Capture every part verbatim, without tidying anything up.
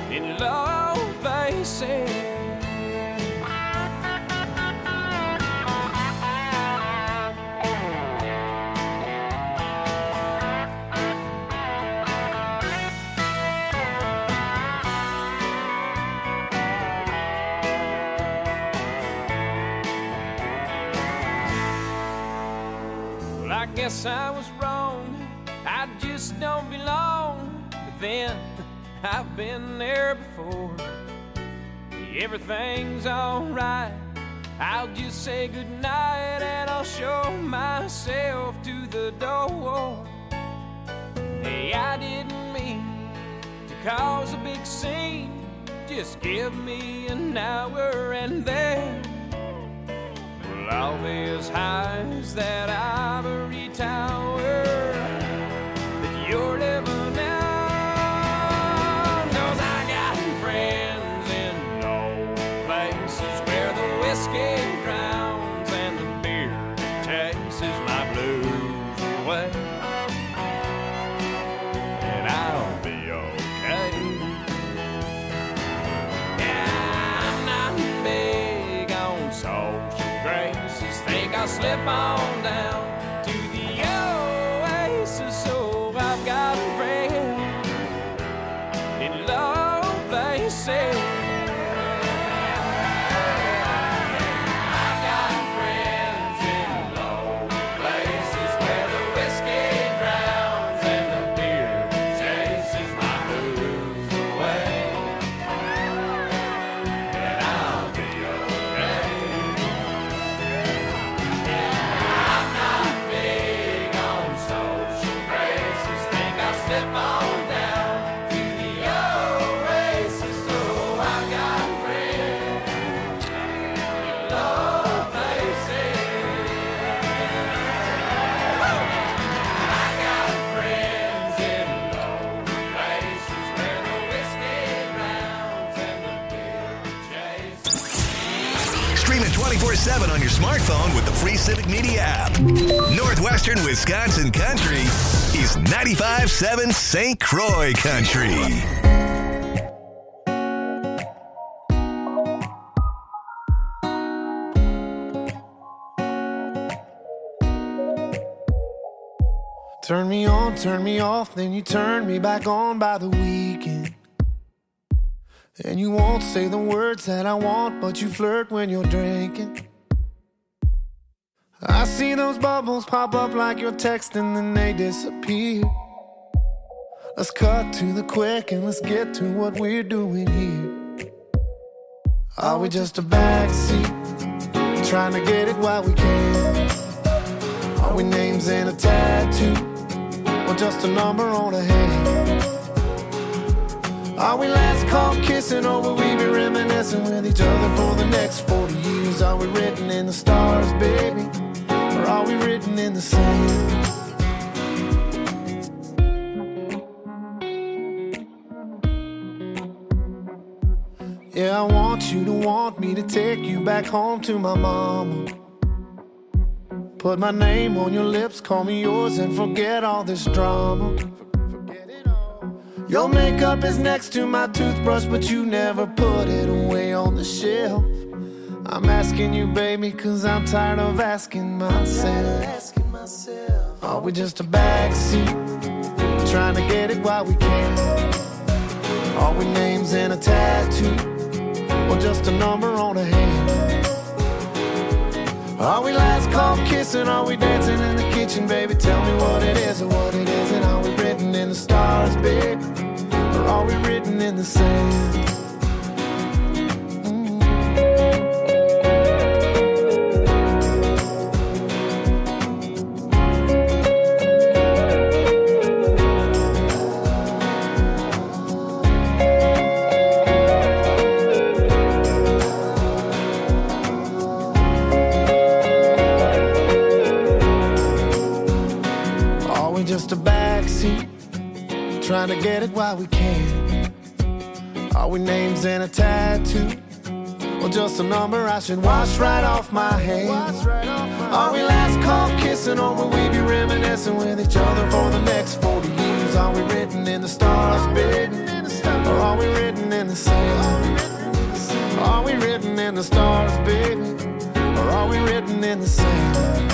in low places. I guess I was wrong, I just don't belong. But then, I've been there before. Everything's alright, I'll just say goodnight and I'll show myself to the door. Hey, I didn't mean to cause a big scene. Just give me an hour and then all these highs that ivory tower that you're living on. 'Cause I got friends in low places where the whiskey drowns and the beer chases my blues away. And I'll be okay. Yeah, I'm not big on social graces. Think I'll slip on down to the oasis. So I've got a friend in low places. I've got friends in low places where the whiskey drowns and the beer chases my blues away. And I'll be okay. Slip on down to the oasis. So I've got friends in low places. I got friends in low places where the whiskey drowns and the beer chases. Stream it twenty-four seven on your smartphone with the free Civic Media app. Northwestern Wisconsin Country is ninety-five point seven Saint Croix Country. Turn me on, turn me off, then you turn me back on by the weekend. And you won't say the words that I want, but you flirt when you're drinking. I see those bubbles pop up like you're texting, then they disappear. Let's cut to the quick and let's get to what we're doing here. Are we just a backseat, trying to get it while we can? Are we names in a tattoo, or just a number on a hand? Are we last call kissing, or will we be reminiscing with each other for the next forty years? Are we written in the stars, baby? Or are we written in the sand? Yeah, I want you to want me to take you back home to my mama. Put my name on your lips, call me yours, and forget all this drama. Your makeup is next to my toothbrush, but you never put it away on the shelf. I'm asking you, baby, cause I'm tired of asking myself. Are we just a backseat, trying to get it while we can? Are we names in a tattoo, or just a number on a hand? Are we last call kissing, are we dancing in the kitchen, baby? Tell me what it is or what it isn't. Are we written in the stars, baby? Or are we written in the sand? Just a backseat, trying to get it while we can. Are we names in a tattoo, or just a number I should wash right off my hands? Are we last call kissing, or will we be reminiscing with each other for the next forty years? Are we written in the stars, baby, or are we written in and the stars, baby? Or are we written in the sand?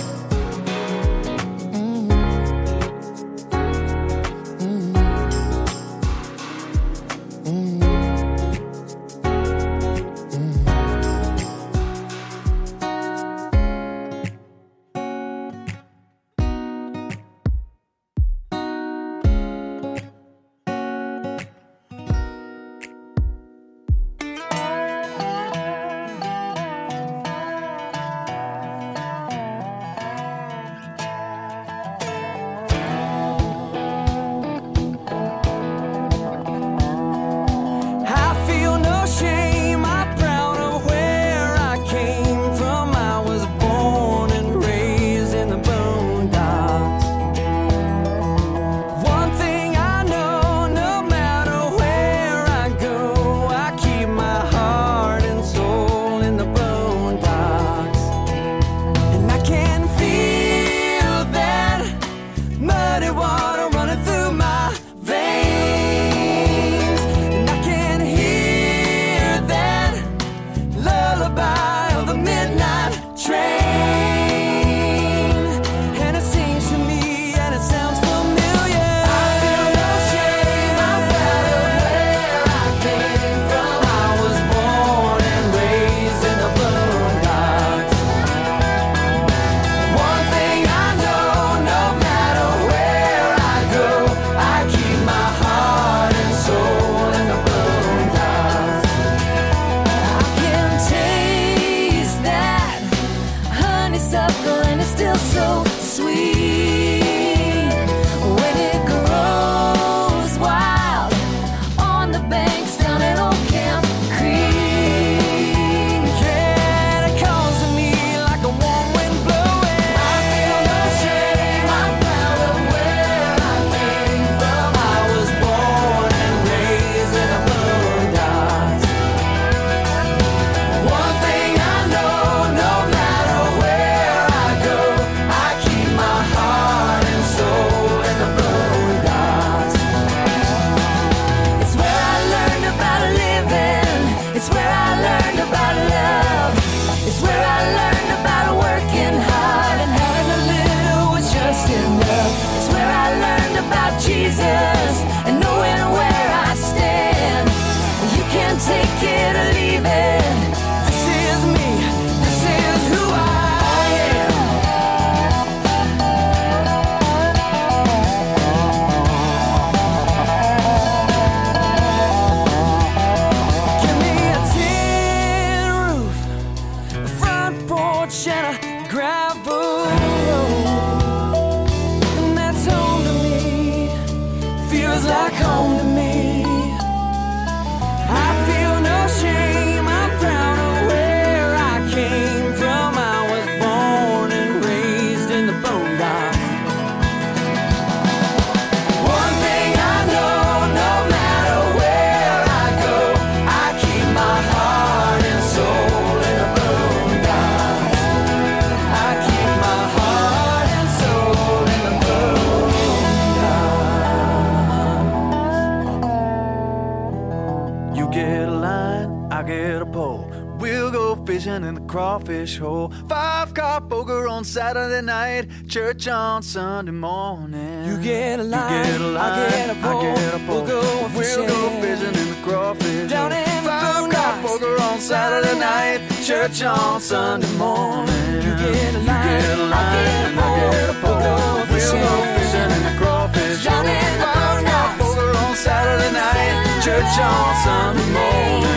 In the crawfish hole, five car poker on Saturday night, church on Sunday morning. You get a line, you get a line, I get a pole, I get a pole. We'll go fishing, we'll go fishing in the crawfish down hole. in the Five car poker on Saturday night, church on Sunday morning. You get a line, you get a line, I get a pole. We'll go fishing, we'll go fishing in the crawfish down hole. in the Five car poker on Saturday night, church on Sunday morning.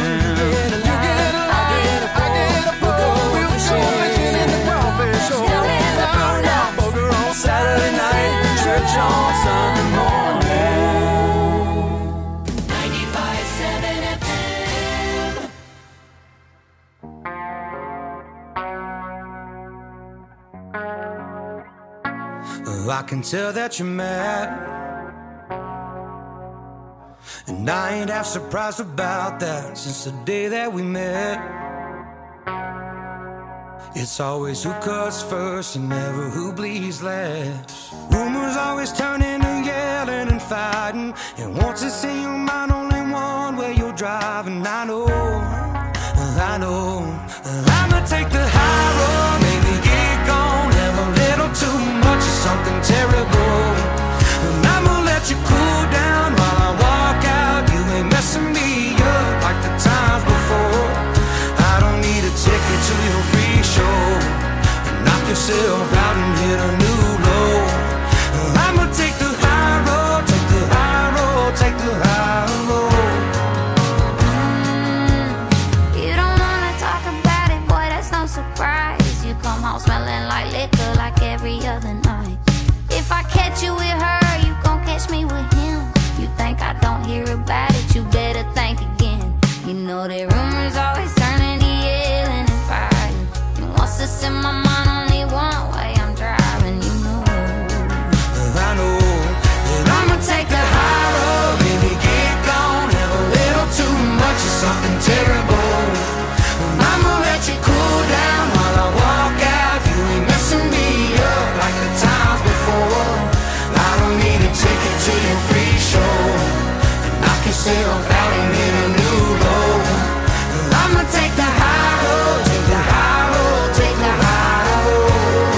Saturday night, church on Sunday morning. ninety-five point seven F M. I can tell that you're mad, and I ain't half surprised about that. Since the day that we met, it's always who cuts first and never who bleeds last. Rumors always turn into yelling and fighting, and once it's in your mind, only one way you're driving. I know, I know, I'ma take the high road, maybe get gone, have a little too much of something terrible. And I'ma let you cool down while I walk out. You ain't messing me up like the times before. I don't need a ticket to your free show. Knock yourself out and hit a new low. I'ma take the high road, take the high road, take the high road. Mm, you don't wanna talk about it, boy, that's no surprise. You come home smelling like liquor like every other night. If I catch you with her, you gon' catch me with him. You think I don't hear about it, you better think again. You know that rumors always turning to yelling and fighting. And once it's in my mind, only one way I'm driving, you know. I know that I'ma take the high road, baby, get gone, have a little too much of something terrible. And I'ma let you cool down while I walk out. You ain't messing me up like the times before. I don't need a ticket to your free show. Knock yourself out and hit a new low. I'ma take the high road, take the high road, take the high road.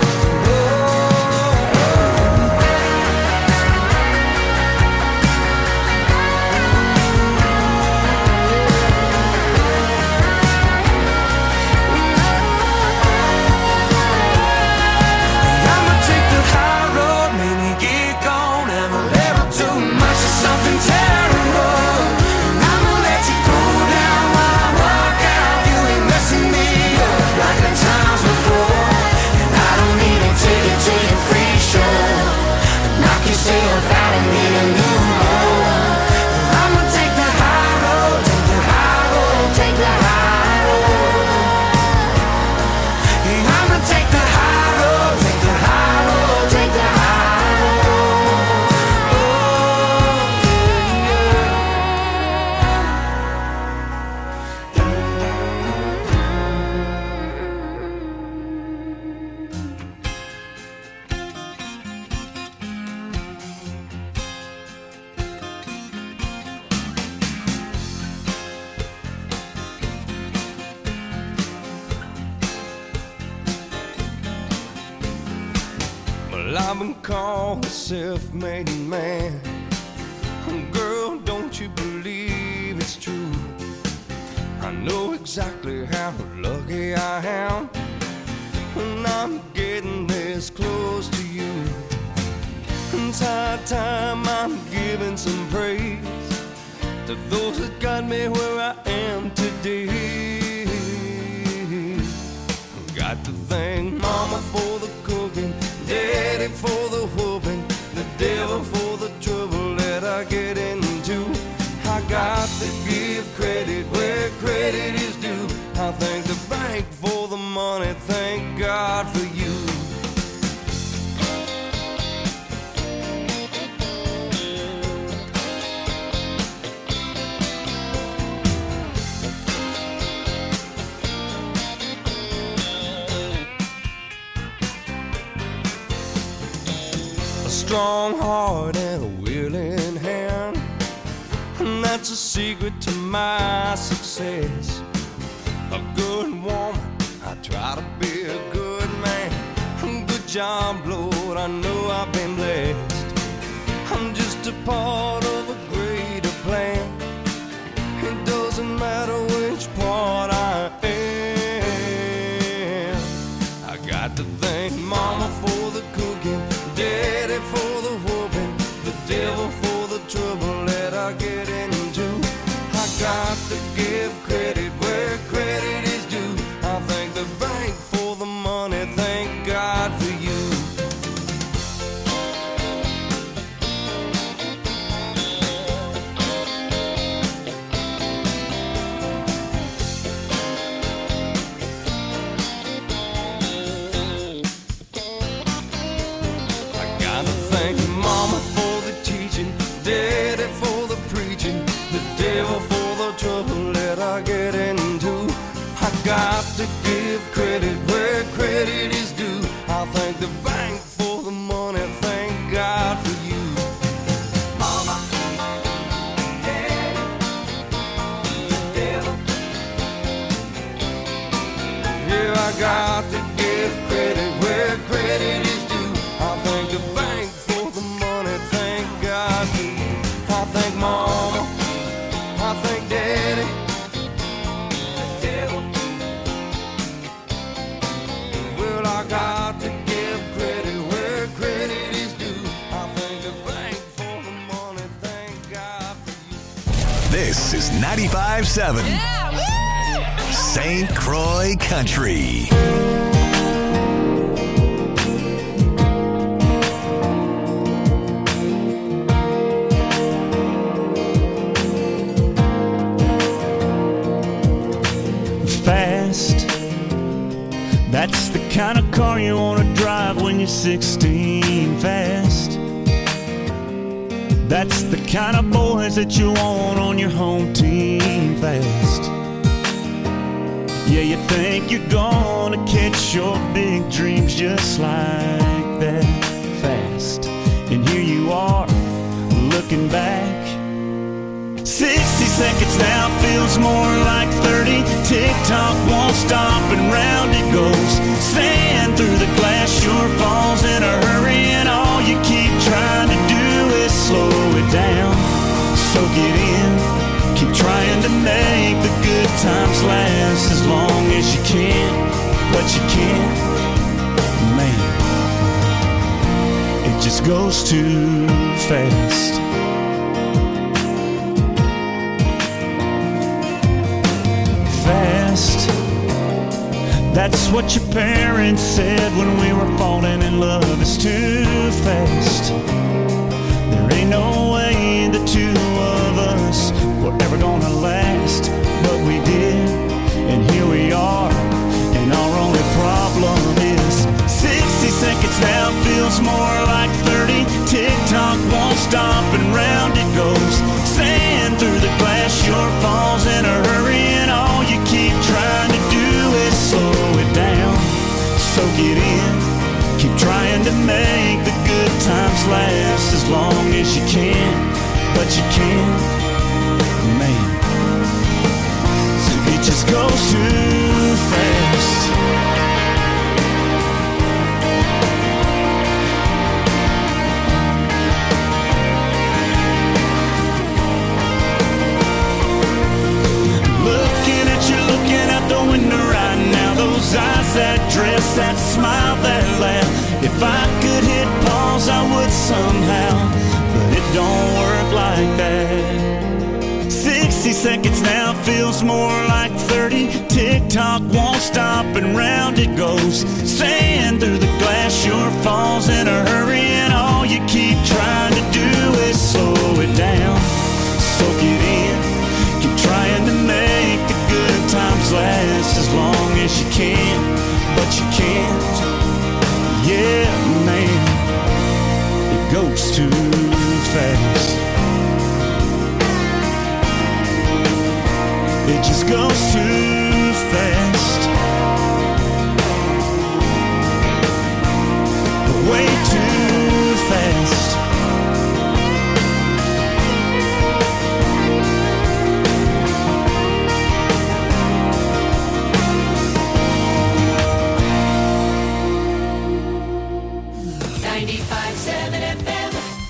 I'ma take the high road, maybe get gone, have a little too much of something terrible. And I'ma let you cool down while I walk out. You ain't messing me up like the times before. And I don't need a ticket to your free show. Knock yourself out and hit a new low. I'ma take the high road, take the high road, take the high road. Yeah, I'ma take the high road, take the high road, take the high road. Well, I've been called a self-made man. Girl, don't you believe it's true? I know exactly how lucky I am when I'm getting this close to you. It's high time I'm giving some praise to those that got me where I am today. Got to thank Mama for the cooking, Daddy for the whooping, the devil for the trouble that I get into. I got to give credit where credit is due. I thank the bank for the money, thank God for you. A strong heart and a willing hand, and that's a secret to my success. A good woman, I try to be a good man. Good job, Lord, I know I've been blessed. I'm just a part of a greater plan. It doesn't matter which part I am. I got to thank Mama for the cooking, Daddy for the whooping, the devil for the trouble that I get into. I got to give credit where credit is due. I thank the bank for the money, thank God for you. I gotta thank Mama for the teaching, Daddy for the preaching, the devil for the trouble that I get into. I got to give credit where credit is due. I thank the bank for the money, thank God for you. Mama, Daddy, the devil, I got to give credit where credit is due. I thank the bank for the money, thank God for you. I thank Mama, I thank Daddy, the devil. Well, I got to give credit where credit is due. I thank the bank for the money, thank God for you. This is ninety-five seven Yeah, Saint Croix Country. Fast, that's the kind of car you want to drive when you're sixteen. Fast, that's the kind of boys that you want on your home team. Fast, yeah, you think you're gonna catch your big dreams just like that. Fast, and here you are looking back. Sixty seconds now feels more like thirty. Tick-tock won't stop and round it goes. Sand through the glass sure falls in a hurry, and all you keep trying to do is slow it down. Soak it in, keep trying to make the good times last as long as you can. But you can't, man, it just goes too fast. Fast, that's what your parents said when we were falling in love. It's too fast. There ain't no way the two of us were ever gonna last, but we did, and here we are, and our only problem is sixty seconds now feels more like thirty. Tick-tock won't stop and round it goes. Sand through the glass sure falls in a hurry, and all you keep trying to do is slow it down. Soak it in, keep trying to make the good times last as long as you can. But you can't, man, it just goes too fast. Looking at you, looking out the window right now. Those eyes, that dress, that smile, that laugh. If I could hit pause, I would somehow, but it don't work like that. Sixty seconds now feels more like thirty. Tick-tock won't stop and round it goes. Sand through the glass sure falls in a hurry, and all you keep trying to do is slow it down. Soak it in, keep trying to make the good times last as long as you can, but you can't. Yeah, man, it goes too fast. It just goes too fast. Way too fast. ninety-five seven F M.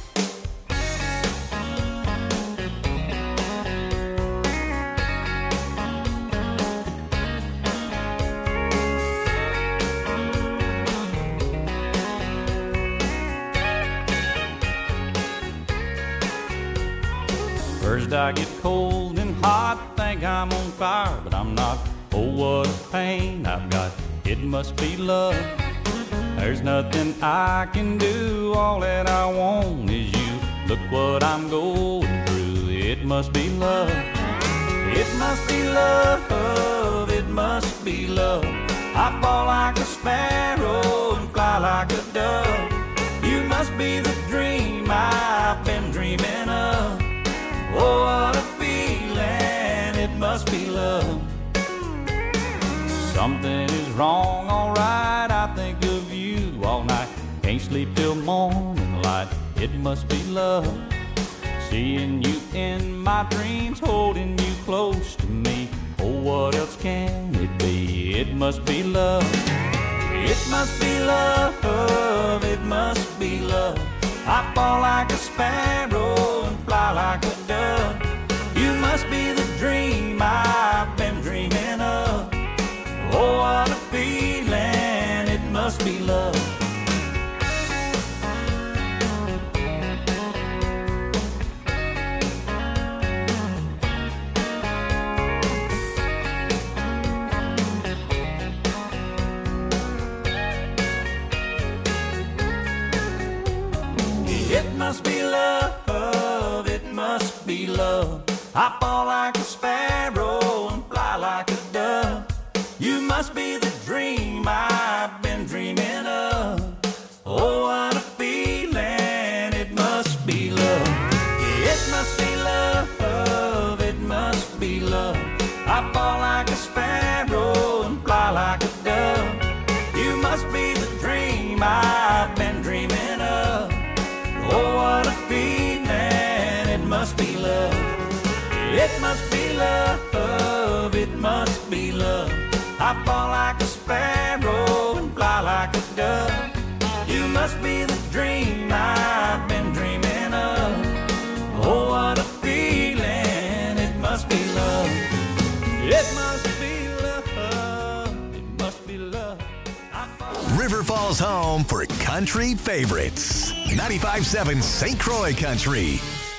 First I get cold and hot, think I'm on fire, but I'm not. Oh, what a pain I've got, it must be love. There's nothing I can do, all that I want is you. Look what I'm going through, it must be love. It must be love, it must be love. I fall like a sparrow and fly like a dove. You must be the dream I've been dreaming of. Oh, what a feeling, it must be love. Something is wrong, alright, I think of you all night. Can't sleep till morning light, it must be love. Seeing you in my dreams, holding you close to me. Oh, what else can it be? it must be love. It must be love, it must be love. I fall like a sparrow and fly like a dove. You must be the dream I've been dreaming of. Oh, what a feeling, it must be love. It must be love, it must be love. I fall like a sparrow and fly like a dove. You must be the dream I've been dreaming of. Oh, what a feeling, it must be love. It must be love, it must be love. I fall like a sparrow and fly like a dove. You must be the dream I've been dreaming of. Oh, what a feeling, it must be love. It must be love, it must be love. I fall like a sparrow and fly like a dove. You must be the dream I've been dreaming of. Oh, what a feeling, it must be love. It must be love, it must be love. River Falls home for country favorites. ninety-five point seven Saint Croix Country.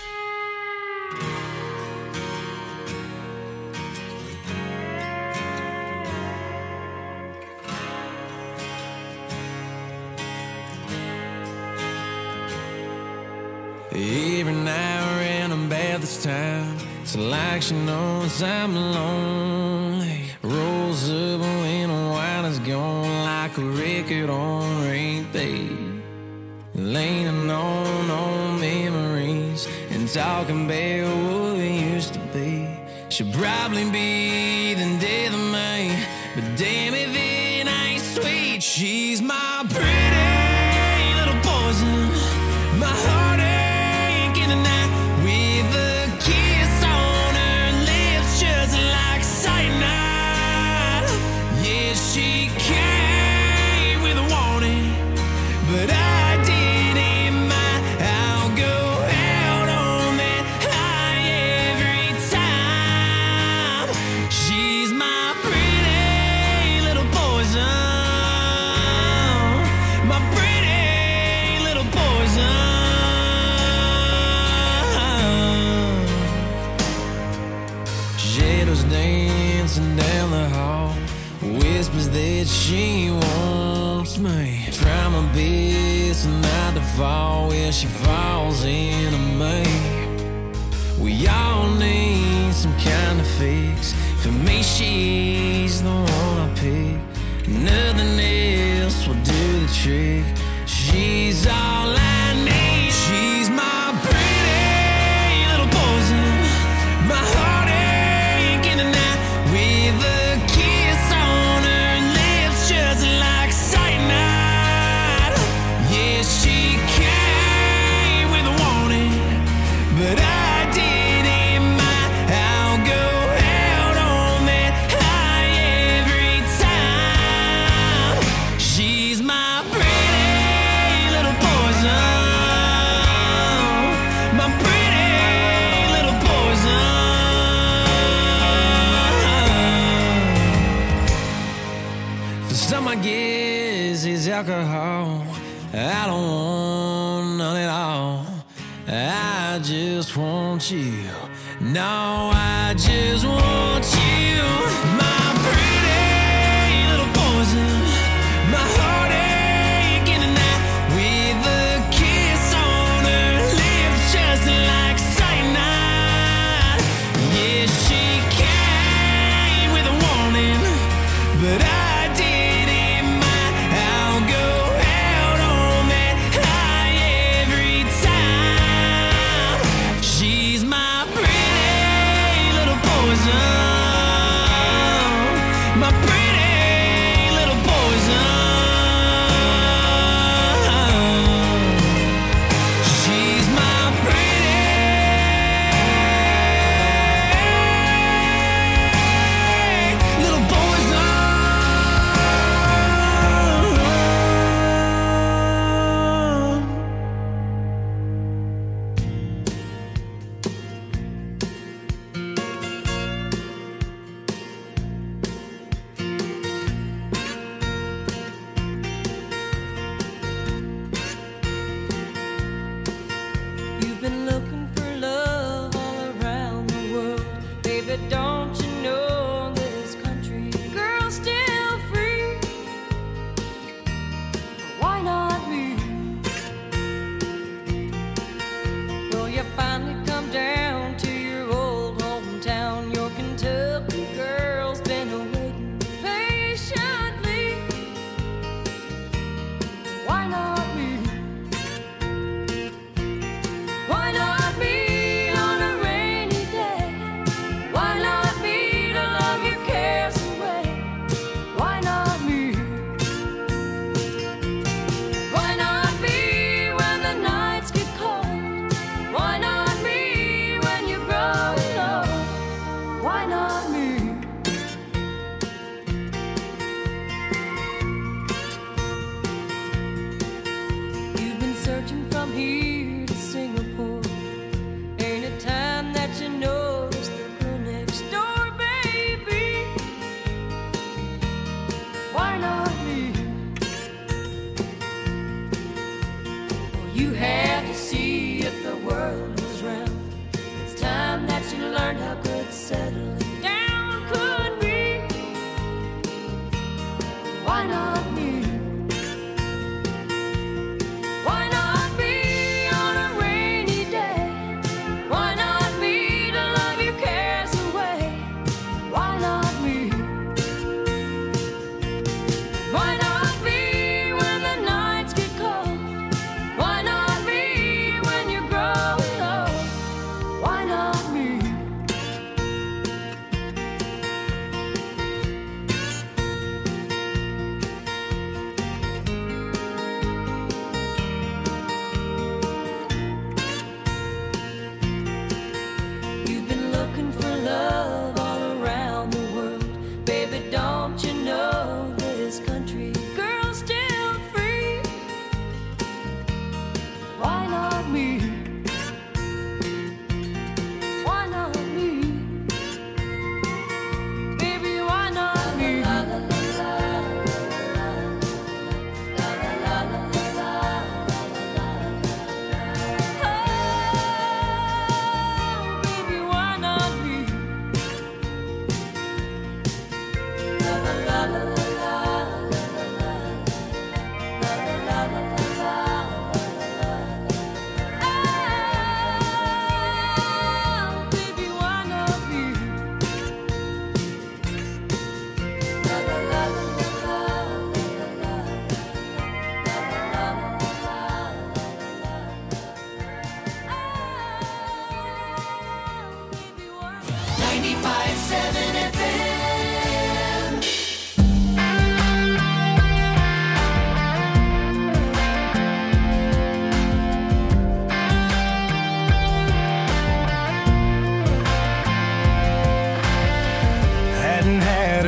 Every now and I'm bad this time. It's like she knows I'm lonely. Rolls up when the wine is gone like a record on repeat. Leaning on old memories and talking about what we used to be. She'll probably be the death of me, but damn if it ain't sweet. She's my pretty little poison, my heartache in the night, with a kiss on her lips just like cyanide. Yeah, she came with a warning, but I didn't mind. I'll go out on that high every time. She's my pretty little poison, my pretty little poison. Shadows dancing down the hall, whispers that she wants me. Try my best not to fall where she falls into me. We all need some kind of fix. For me, she's the one I pick. Nothing else will do the trick. She's all I need. She's my pretty little poison, my heartache in the night, with a kiss on her lips just like cyanide. Yeah, she came with a warning, but I didn't mind. I'll go out on that high every time. She's my pretty little poison, my pretty little poison. For some, I guess it's alcohol. I don't want none at all. I just want you. No, I just want you. My pretty little poison, my heartache in the night, with a kiss on her lips just like cyanide. Yeah, she came with a warning, but I didn't mind. I'll go out on that high every time. She's my pretty little poison.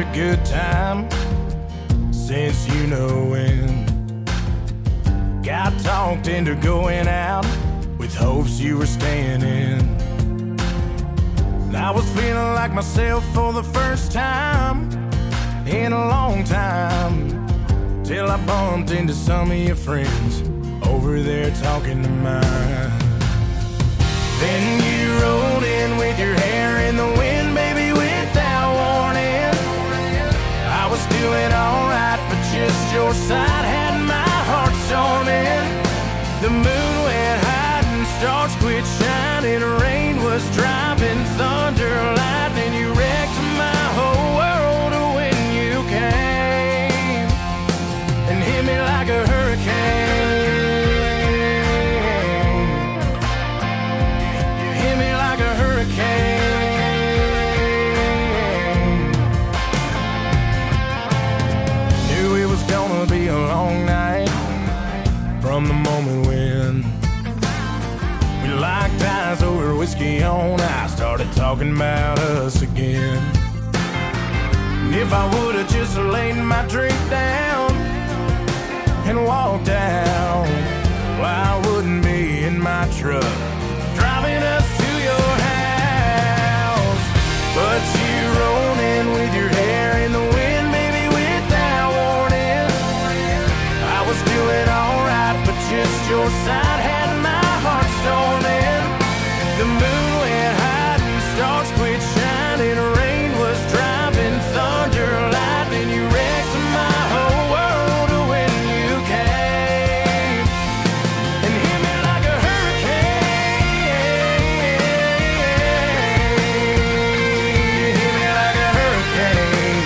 a good time since you know when. Got talked into going out with hopes you were staying in. I was feeling like myself for the first time in a long time, till I bumped into some of your friends over there talking to mine. Then you rolled in with your hair in the wind, baby, without warning. I was doing alright, but just your side had my heart storming. The moon went high and stars quit shining. Rain was driving, thunder, lightning. You wrecked my whole world when you came and hit me like a hurricane. You hit me like a hurricane. Knew it was gonna be a long night from the moment when we locked eyes over whiskey on ice, started talking about us again. And if I would've just laid my drink down and walked out, well, I wouldn't be in my truck driving us to your house. But you rolled in with your hair in the wind, baby, without warning. I was doing alright, but just your side had my heart storming. The moon went high and stars quit shining. Rain was driving, thunder, lightning. You wrecked my whole world when you came and hit me like a hurricane. You hit me like a hurricane.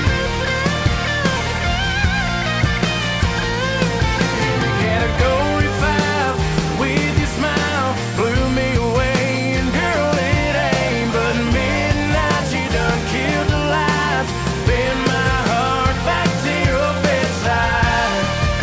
Category five with your smile blew me away, and girl, it ain't but midnight. You done killed the lights, bend my heart back to your bedside.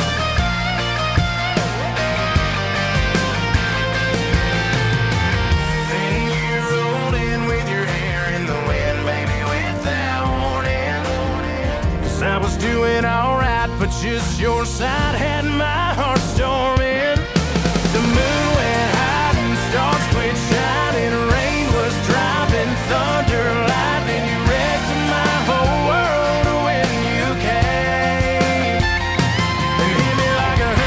Then you rolled in with your hair in the wind, baby, without warning. 'Cause I was doing alright, but just your side had my heart storming. The moon went high and stars quit shining. Rain was driving, thunder, lightning. You wrecked my whole world when you came and hit me like a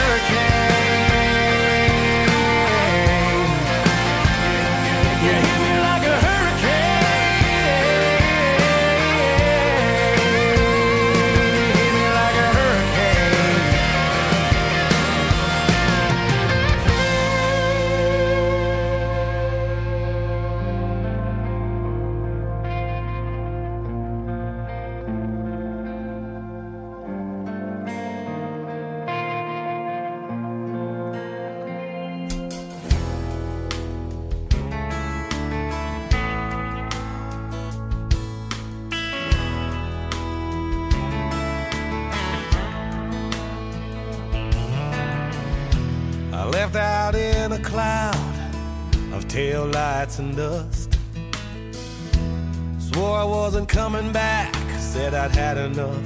hurricane. You hit me like a hurricane. You hit me like a hurricane. I left out in a cloud of tail lights and dust. Swore I wasn't coming back, said I'd had enough.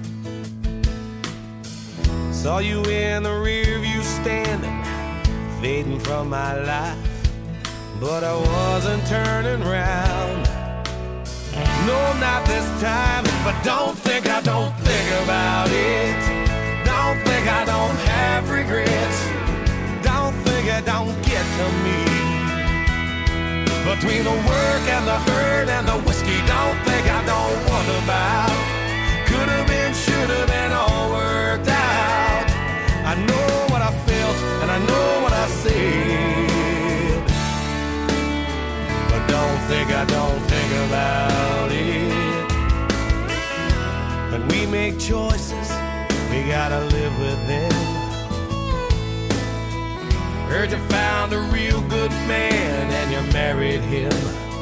Saw you in the rear view standing, fading from my life, but I wasn't turning round. No, not this time, but don't think I don't think about it. Don't think I don't have regrets. Don't think it don't get to me. Between the work and the hurt and the whiskey, don't think I don't wonder about. Could have been, should have been, all worked out. I know what I felt and I know what I said, but don't think I don't think about it. When we make choices, we gotta live with them. Heard you found a real good man and you married him.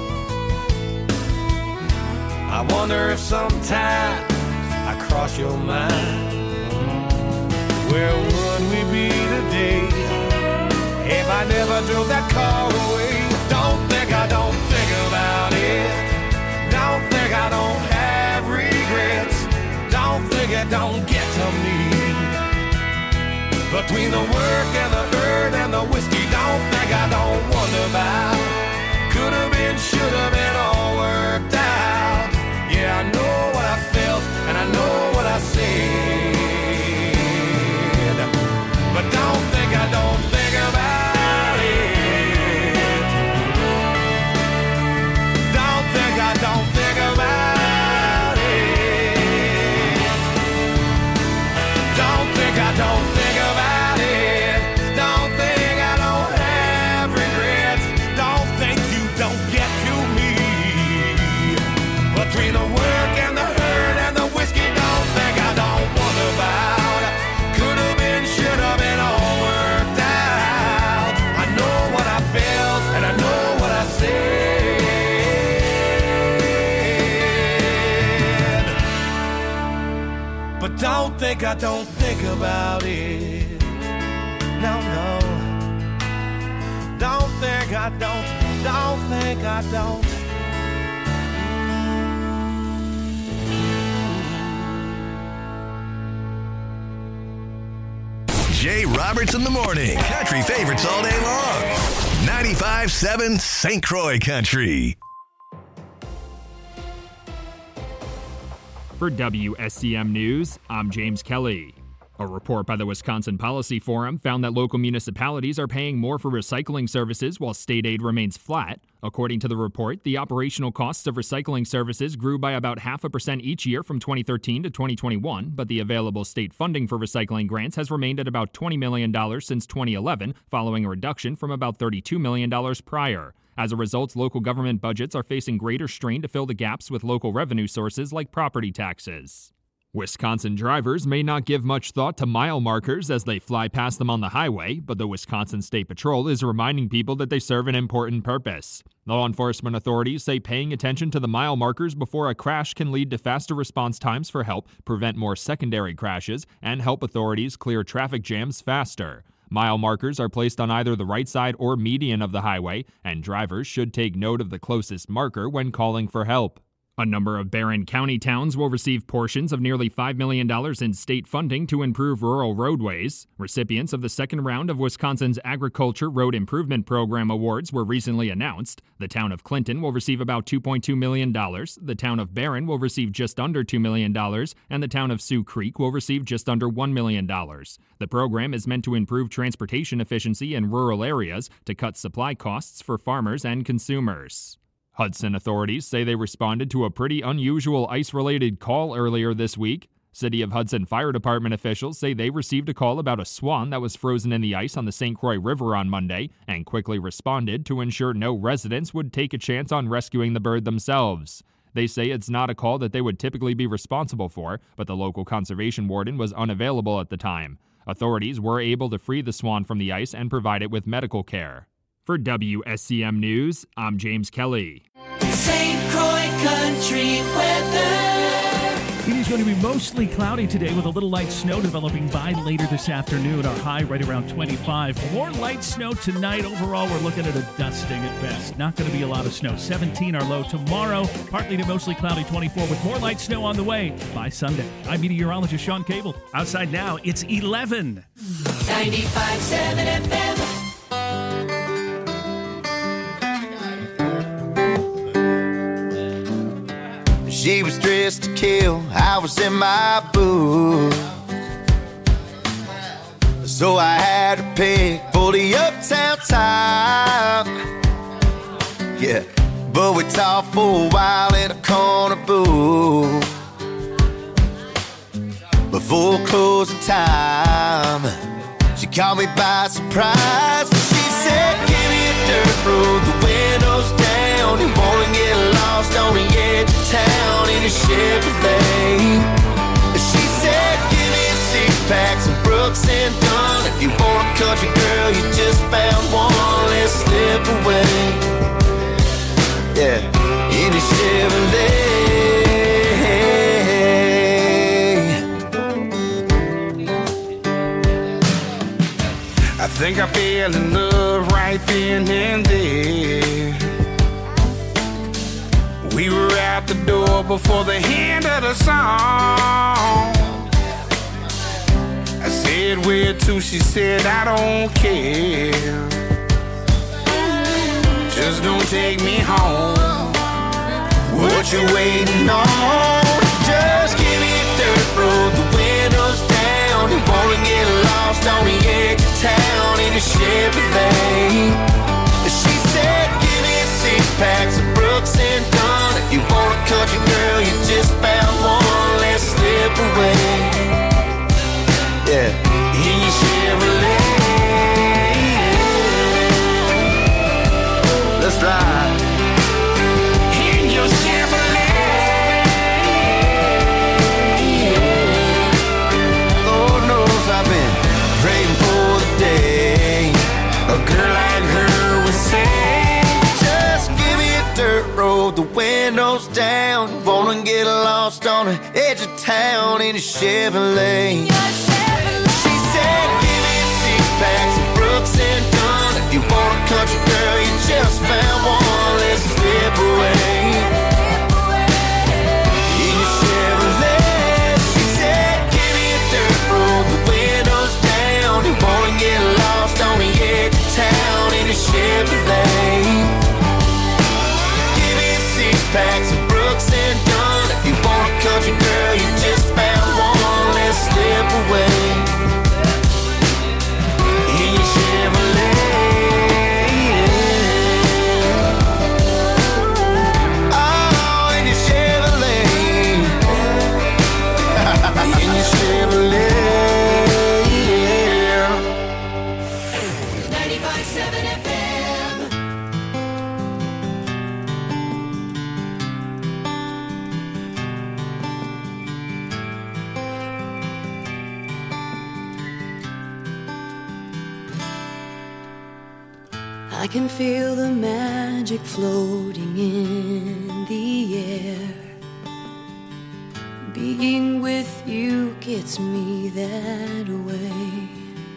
I wonder if sometimes I cross your mind. Where would we be today if I never drove that car away? Don't think I don't think about it. Don't think I don't have regrets. it don't get to me. Between the work and the hurt and the whiskey, don't think I don't wonder about. Could have been, should have been, all worked out. Yeah, I know what I felt and I know what I said, but don't think I don't think about it. Don't think I don't think about it. Don't think I don't think about it. Don't think I don't have regrets. Don't think you don't get to me. Between the work and the hurt and the whiskey, don't think I don't wonder about. Could have been, should have been, all worked out. I know what I felt and I know what I said, but don't think I don't think about it. No, no. Don't think I don't, don't think I don't. Jay Roberts in the morning. Country favorites all day long. ninety-five seven Saint Croix Country. For W S C M News, I'm James Kelly. A report by the Wisconsin Policy Forum found that local municipalities are paying more for recycling services while state aid remains flat. According to the report, the operational costs of recycling services grew by about half a percent each year from twenty thirteen to twenty twenty-one, but the available state funding for recycling grants has remained at about twenty million dollars since twenty eleven, following a reduction from about thirty-two million dollars prior. As a result, local government budgets are facing greater strain to fill the gaps with local revenue sources like property taxes. Wisconsin drivers may not give much thought to mile markers as they fly past them on the highway, but the Wisconsin State Patrol is reminding people that they serve an important purpose. Law enforcement authorities say paying attention to the mile markers before a crash can lead to faster response times for help, prevent more secondary crashes, and help authorities clear traffic jams faster. Mile markers are placed on either the right side or median of the highway, and drivers should take note of the closest marker when calling for help. A number of Barron County towns will receive portions of nearly five million dollars in state funding to improve rural roadways. Recipients of the second round of Wisconsin's Agriculture Road Improvement Program awards were recently announced. The town of Clinton will receive about two point two million dollars, the town of Barron will receive just under two million dollars, and the town of Sioux Creek will receive just under one million dollars. The program is meant to improve transportation efficiency in rural areas to cut supply costs for farmers and consumers. Hudson authorities say they responded to a pretty unusual ice-related call earlier this week. City of Hudson Fire Department officials say they received a call about a swan that was frozen in the ice on the Saint Croix River on Monday and quickly responded to ensure no residents would take a chance on rescuing the bird themselves. They say it's not a call that they would typically be responsible for, but the local conservation warden was unavailable at the time. Authorities were able to free the swan from the ice and provide it with medical care. For W S C M News, I'm James Kelly. Saint Croix Country weather. It is going to be mostly cloudy today with a little light snow developing by later this afternoon. Our high right around twenty-five. More light snow tonight. Overall, we're looking at a dusting at best. Not going to be a lot of snow. seventeen our low tomorrow. Partly to mostly cloudy twenty-four with more light snow on the way by Sunday. I'm meteorologist Sean Cable. Outside now, it's eleven. ninety-five point seven F M. She was dressed to kill, I was in my booth. So I had to pick for the uptown talk. Yeah, but we talked for a while in a corner booth. Before closing time, she caught me by surprise. She said, give me a dirt road, the windows down. You wanna get lost on the edge of town in a Chevrolet. She said, give me a six-pack, some Brooks and Dunn. If you want a country girl, you just found one, let's slip away. Yeah, in a Chevrolet. I think I fell in love right then and there. We were out the door before the end of the song. get wet too, she said, I don't care. Just don't take me home. What you waiting on? Just give me a dirt road, the windows down. You wanna get lost on the edge of town in a Chevrolet. She said, give me six packs of Brooks and Dunn. If you want a country girl, you just found one. Let's slip away. Yeah, in your Chevrolet. Let's ride. In your Chevrolet. Lord knows I've been praying for the day a girl like her would say, just give me a dirt road, the windows down. Wanna get lost on the edge of town in a Chevrolet. She said, give me six packs of Brooks and Dunn. If you want a country girl, you just found one. Let's slip away. In your Chevrolet. She said, give me a dirt road, the windows down. You wanna get lost on the edge of town in a Chevrolet. Give me six packs of Brooks and Dunn. If you want a country girl, you just found one. Let's slip away. In your Chevrolet. Oh, in your Chevrolet. In your Chevrolet. ninety-five point seven F M. I can feel the magic floating in the air. Being with you gets me that way.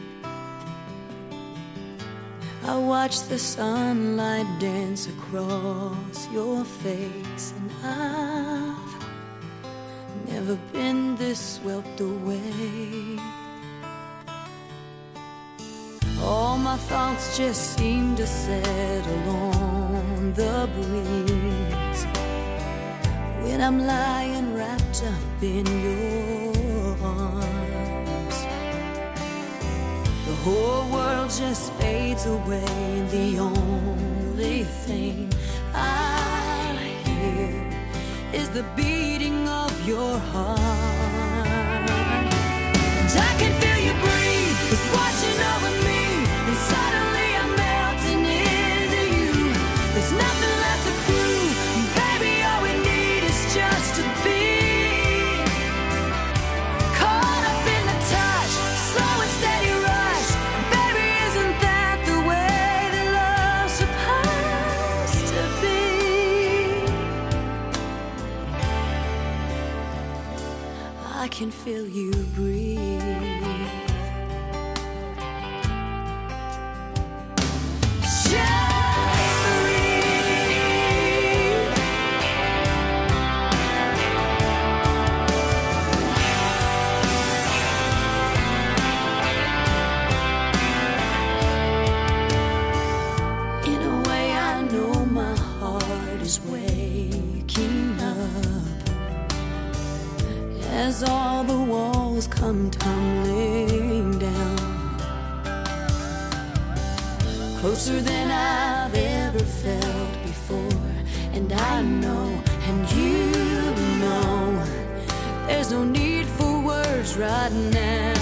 I watch the sunlight dance across your face, and I've never been this swept away. All my thoughts just seem to settle on the breeze when I'm lying wrapped up in your arms. The whole world just fades away. The only thing I hear is the beating of your heart. And I can feel you breathe, it's washing over me. And suddenly I'm melting into you. There's nothing left to prove. Baby, all we need is just to be caught up in the touch, slow and steady rush. Baby, isn't that the way that love's supposed to be? I can feel you breathe. As all the walls come tumbling down, closer than I've ever felt before. And I know, and you know, there's no need for words right now.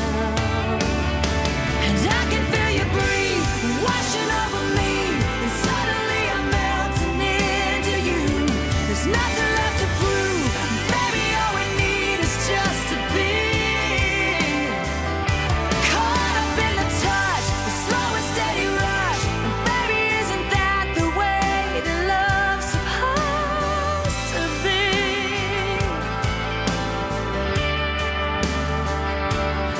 And I can feel you breathe, washing over me. And suddenly I'm melting into you. There's nothing left to prove. Baby, all we need is just to be caught up in the touch, the slow and steady rush. And baby, isn't that the way that love's supposed to be?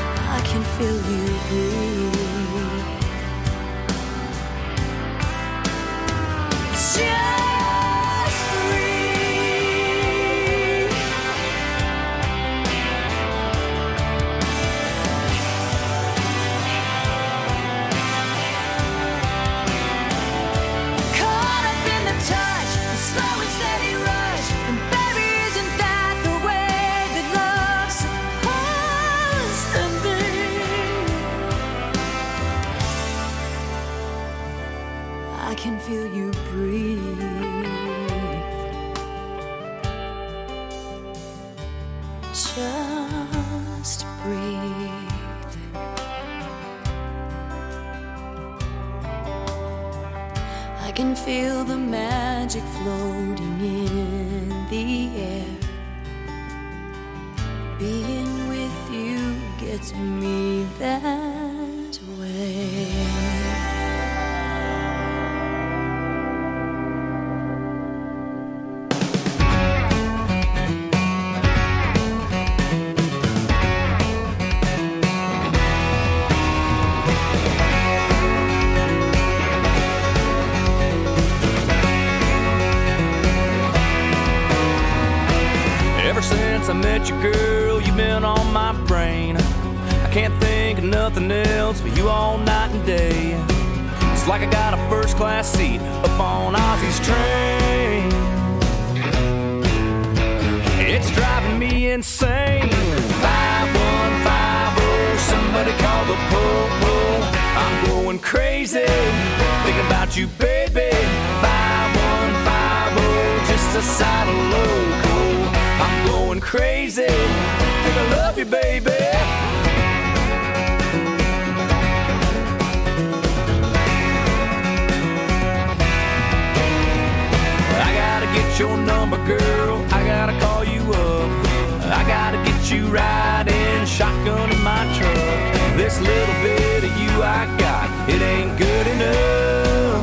just breathe. I can feel the magic floating in the air. Being with you gets me that way. Ever since I met you, girl, you've been on my brain. I can't think of nothing else but you all night and day. It's like I got a first-class seat up on Ozzy's train. It's driving me insane. five one five oh, somebody call the po-po. I'm going crazy, thinking about you, baby. five one five oh, just a side of loco. I'm going crazy, think I love you, baby. I gotta get your number, girl, I gotta call you up. I gotta get you riding shotgun in my truck. This little bit of you I got, it ain't good enough.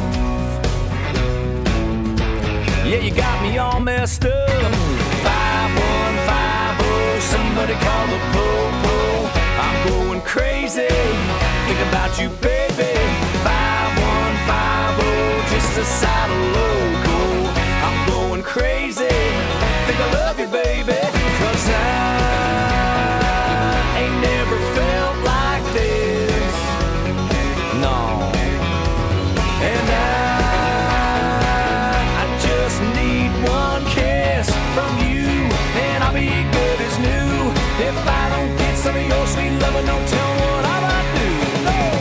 Yeah, you got me all messed up. five one five oh, somebody call the po-po. I'm going crazy, think about you, baby. five one five oh, just a side of loco. I'm going crazy, think I love you, baby. Cause I ain't never felt like this, no. And I, I just need one kiss from you, and I'll be good as new. If I don't get some of your sweet loving, don't tell me what I might do. No.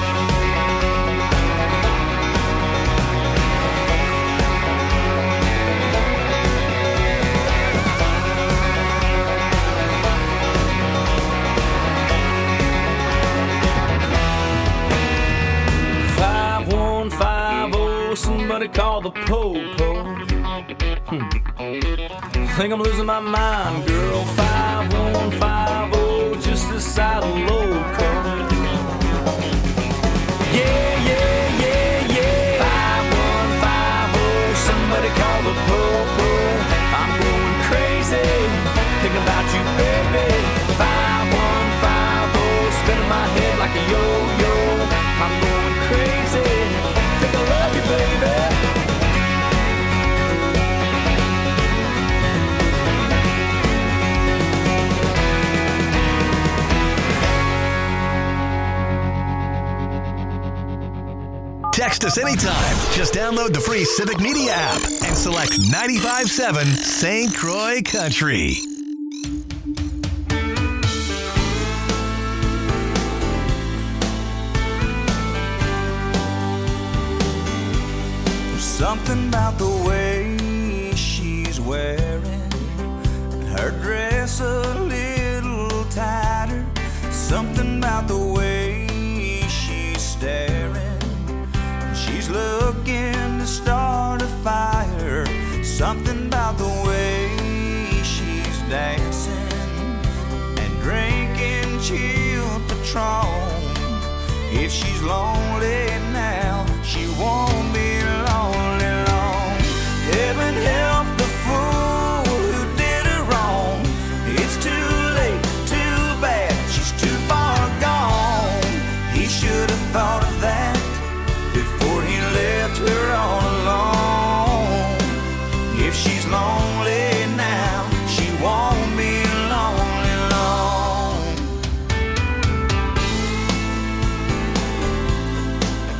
five one five oh, somebody call the po-po. Hmm. Think I'm losing my mind, girl. five one five oh, just a side of loco. Yeah, yeah, yeah, yeah. five one five oh, somebody call the po-po. I'm going crazy, thinking about you, baby. five one five oh, spinning my head like a yo-yo. I'm going crazy, think I love you, baby. Text us anytime. Just download the free Civic Media app and select ninety-five point seven Saint Croix Country. There's something about the way she's wearing her dress a little tighter. Something about the way she's staring. She's looking to start a fire. Something about the way she's dancing and drinking chilled Patron. If she's lonely now, she won't be lonely long. Heaven help the fool who did her wrong. It's too late, too bad, she's too far gone. He should have thought of that before he left her all alone. If she's lonely now, she won't be lonely long.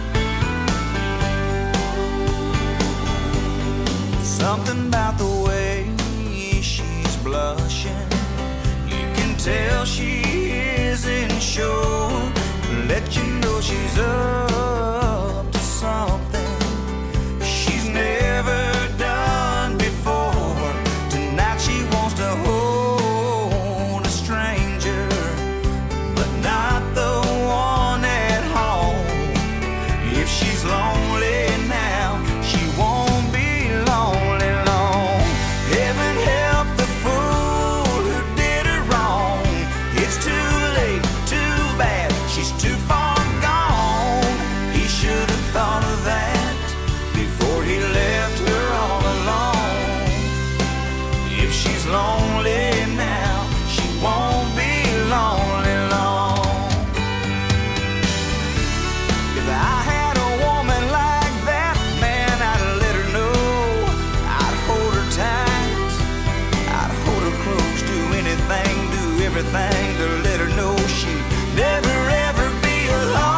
everything to let her know she'd never ever be alone.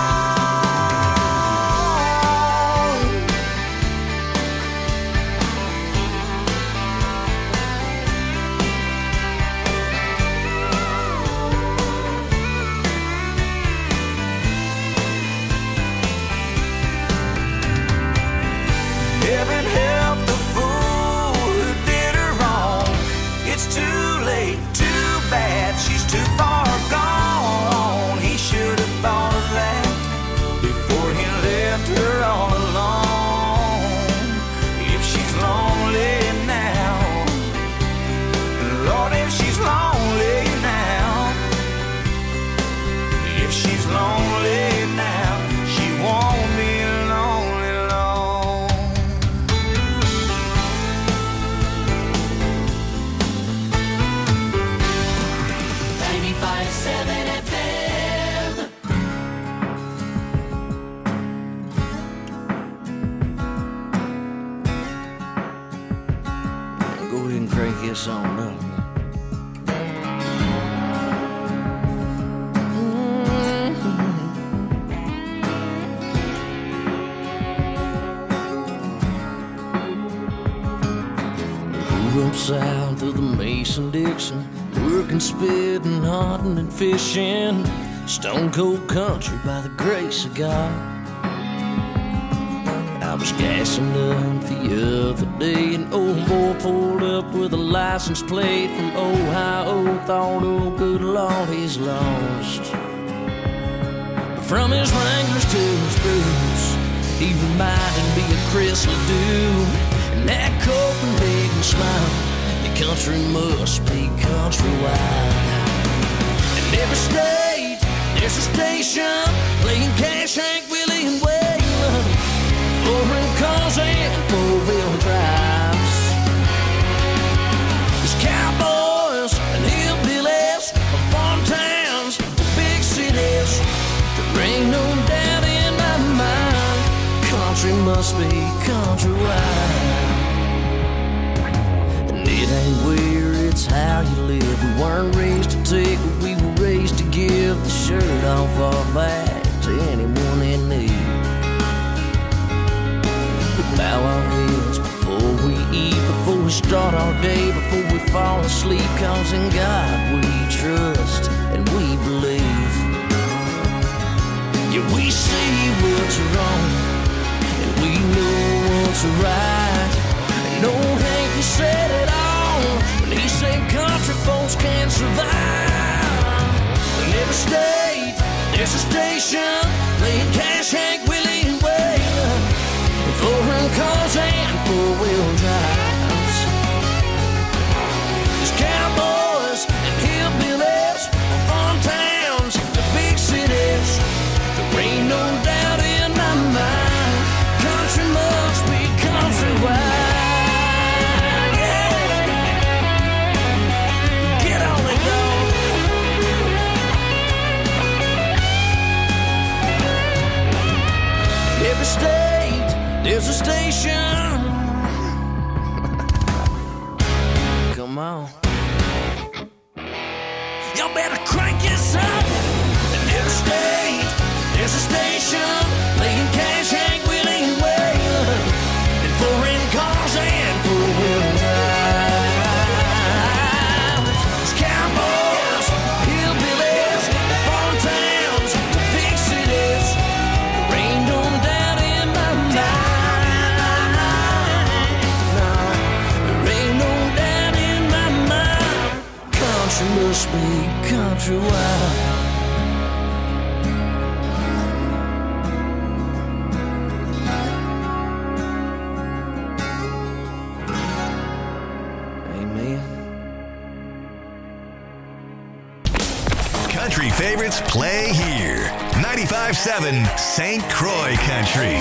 Heaven help the fool who did her wrong. It's too late, too bad, she's too far gone. He should have thought of that before he left her all alone. If she's lonely now, Lord, if she's lonely now, if she's lonely now, she won't be lonely long. ninety-five seven F M. Go ahead and crank this on up. Grew up south of the Mason-Dixon, working, spitting, hunting, and fishing. Stone cold country by the grace of God. I was gassing up the other day, an old boy pulled up with a license plate from Ohio. Thought, oh good Lord, he's lost. But from his Wranglers to his boots, he reminded me of Chris Ledoux. And that Copenhagen smile, the country must be countrywide. In every state, there's a station playing Cash, Hank, Willie, and Waylon. Foreign cars and four-wheel drives. There's cowboys and hillbillies from farm towns to big cities. There ain't no doubt in my mind, country must be countrywide. And it ain't where, it's how you live. We weren't raised to take, but we were raised to give the shirt off our back to anyone in need. We bow our heads before we eat, before we start our day, before we fall asleep. Cause in God we trust and we believe. Yeah, we see what's wrong and we know what's right. And old Hank, he said it all when he said country folks can't survive. In every state, there's a station playing Cash, Hank, Willie, and Waylon. Foreign cars and four-wheel drives. There's cowboys and hillbillies from farm towns to big cities. There ain't no doubt in my mind, country must be countrywide. Yeah. Get on it, dog. Every state, there's a station. Come on. Y'all better crank this up. In every state, there's a station playing Cash, Hank, Willie, and Waylon. And foreign cars and four-wheel drives. There's cowboys, hillbillies, farm towns to big cities. There ain't no doubt in my mind. No, there ain't no doubt in my mind. Country must be countrywide. Country favorites play here. ninety-five seven Saint Croix Country.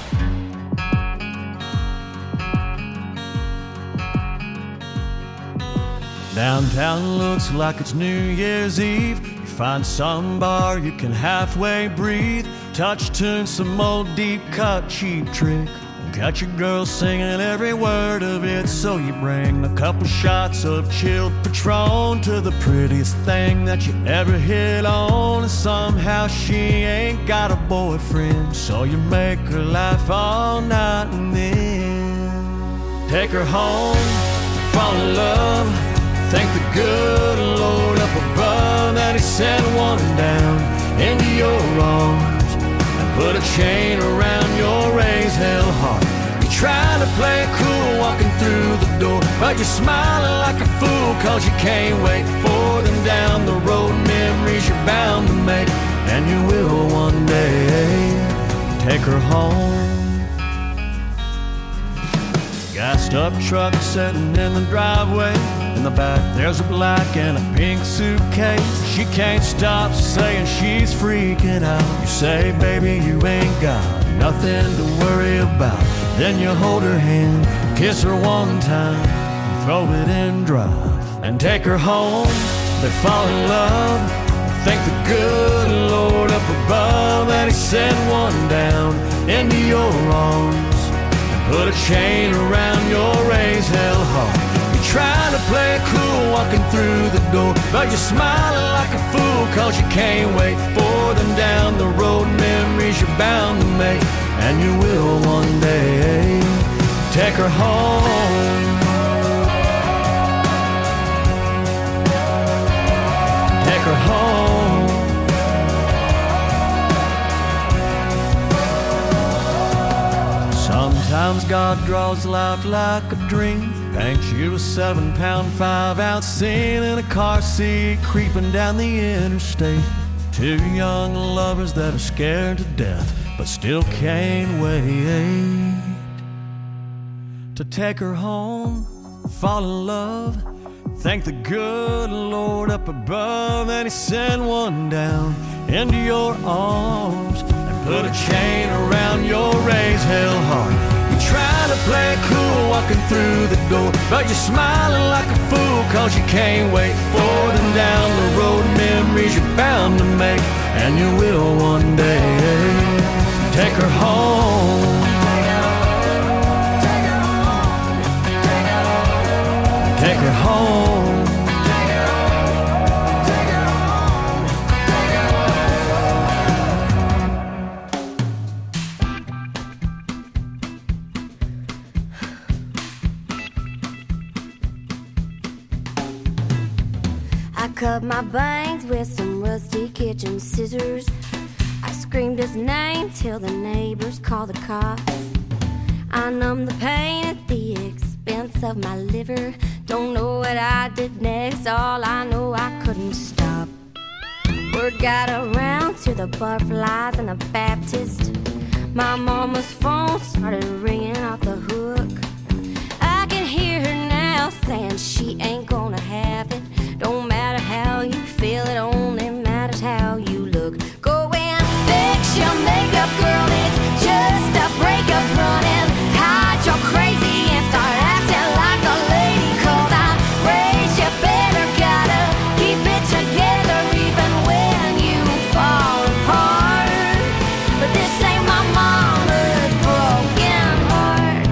Downtown looks like it's New Year's Eve. You find some bar you can halfway breathe. Touch tune, some old deep cut cheap trick. Got your girl singing every word of it, so you bring a couple shots of chilled Patron to the prettiest thing that you ever hit on. And somehow she ain't got a boyfriend, so you make her laugh all night and then take her home, fall in love. Thank the good Lord up above that he sent one down into your arms and put a chain around your raised hell heart. You're trying to play it cool walking through the door, but you're smiling like a fool cause you can't wait for them down the road. Memories you're bound to make, and you will one day take her home. Gassed up truck sitting in the driveway. In the back there's a black and a pink suitcase. She can't stop saying she's freaking out. You say, baby, you ain't got nothing to worry about. Then you hold her hand, kiss her one time, and throw it in drive and take her home. They fall in love. Thank the good Lord up above that he sent one down into your arms and put a chain around your raised hell heart. You're trying to play it cool walking through the door, but you're smiling like a fool cause you can't wait for them down the road. Memories you're bound to make, and you will one day take her home. Take her home. Sometimes God draws life like a dream, paints you a seven pound five ounce scene in a car seat creeping down the interstate. Two young lovers that are scared to death but still can't wait to take her home, fall in love. Thank the good Lord up above that he sent one down into your arms and put a chain around your raised hell heart. You're trying to play it cool walking through the door, but you're smiling like a fool cause you can't wait for them down the road. Memories you're bound to make, and you will one day take her home. Take her home. I cut my bangs with some rusty kitchen scissors. I screamed his name till the neighbors called the cops. I numbed the pain at the expense of my liver. Don't know what I did next, all I know I couldn't stop. Word got around to the butterflies and the Baptist. My mama's phone started ringing off the hook. I can hear her now saying she ain't gonna have it. Don't matter how you feel, it only matters how you look. Go and fix your makeup, girl, it's just a breakup. Running, hide your crazy and start acting like a lady. Cause I raised you better, gotta keep it together even when you fall apart. But this ain't my mama's broken heart.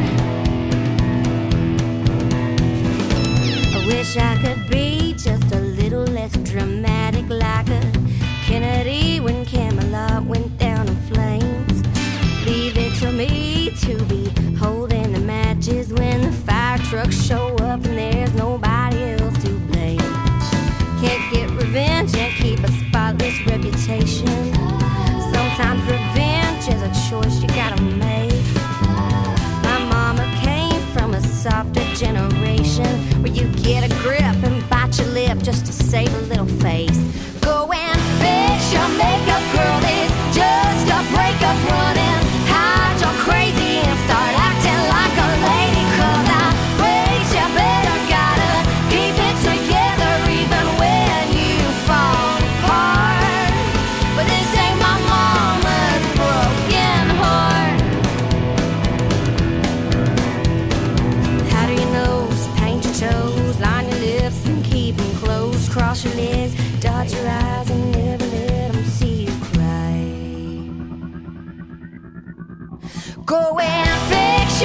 I wish I could be just a little less dramatic, like a Kennedy when Camelot went down in flames. Leave it to me to be holding the matches when the fire trucks show up and there's nobody else to blame. Can't get revenge and keep a spotless reputation. Sometimes revenge is a choice you gotta make. My mama came from a softer generation where you get a grip and bite your lip just to save a little face. Go and fix your makeup, girl, it's just a breakup. Running, hide your crazy and start acting like a lady. Cause I raised you better, gotta keep it together even when you fall apart. But this ain't my mama's broken heart. How do you nose, paint your toes, line your lips and keep them closed. Cross your legs, dot your eyes and never let them see you cry. Go and fix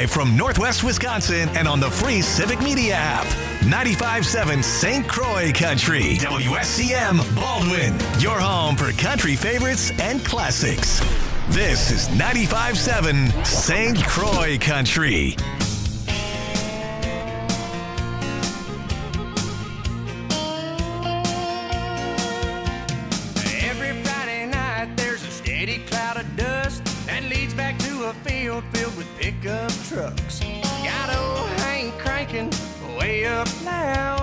live from Northwest Wisconsin and on the free Civic Media app. ninety-five point seven Saint Croix Country. W S C M Baldwin, your home for country favorites and classics. This is ninety-five point seven Saint Croix Country. Field filled with pickup trucks. Got old Hank cranking way up loud.